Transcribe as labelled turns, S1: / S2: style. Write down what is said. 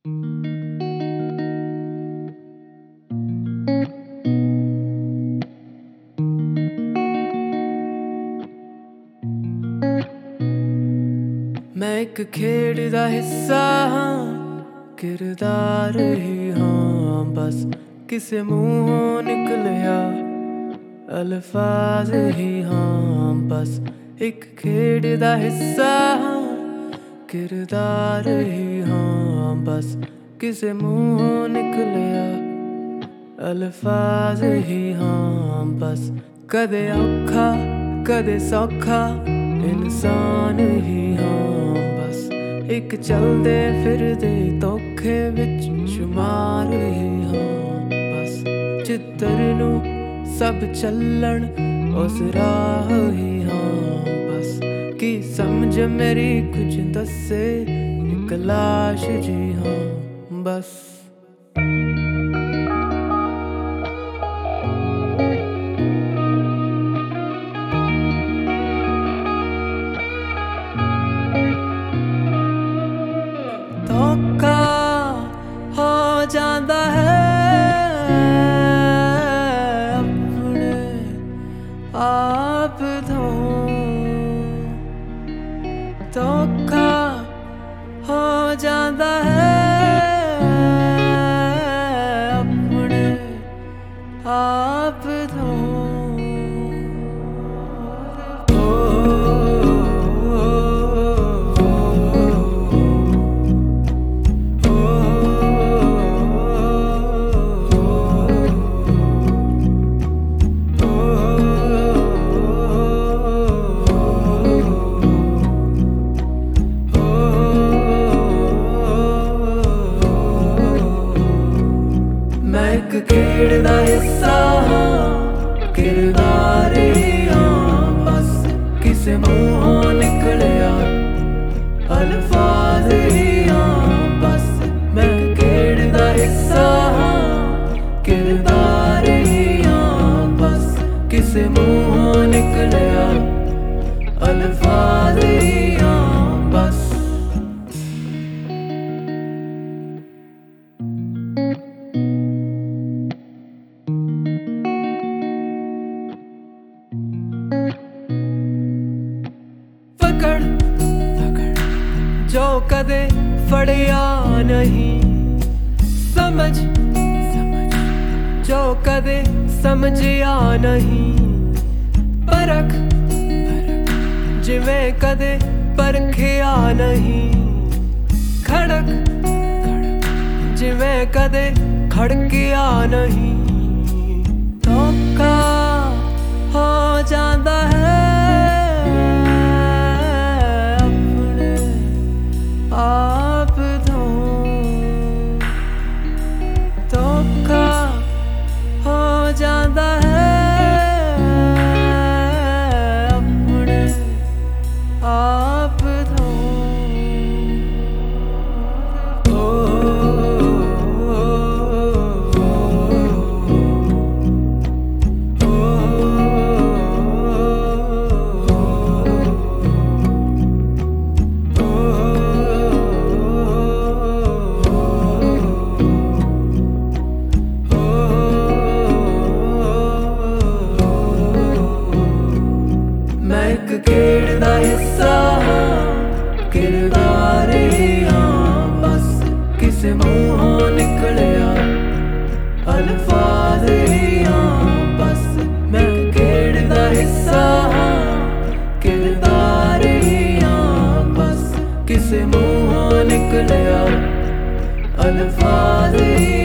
S1: मैं एक खेड़ दा हिस्सा हाँ, किरदार ही हाँ, बस किसे मुंहों निकलिया अल्फाज ही हाँ, बस एक खेड़ दा हिस्सा हाँ, किरदार ही हाँ, बस किसे मुंहों निकलिया अल्फाज ही हाँ, बस कदे औखा कदे सौखा इंसान ही हाँ, बस एक चलदे फिरदे धोखे विच शुमार ही हाँ, बस चित्तर नू सब चलन उस राह ही हाँ, बस की समझ मेरी कुछ दसे एक लाश जी हाँ, बस धोखा हो जाता है अपने आप तो धोखा हो जाता है अपने आप तो खेड़ दा हिस्सा हाँ, किरदार ही हाँ, बस किसे मुंहों निकलिया अल्फाज ही हाँ, बस मैं खेड़ दा हिस्सा हाँ, किरदार ही हाँ, बस किसे मुंहों निकलिया अल्फाज ही हाँ, बस जो कदे फड़िया नहीं समझ जो कदे समझिया नहीं परख जिवें कदे परखिया नहीं खड़क जिवें कदे खड़किया नहीं धोखा हो जाता है आप तो धोखा हो जाता है अपने आप तो खेड़ दा हिस्सा हाँ, किरदार ही हाँ, बस किसे मुंहों निकलिया अल्फाज ही हाँ, बस मैं खेड़ दा हिस्सा हाँ, किरदार ही हाँ, बस किसे मुंहों निकलिया अल्फाज ही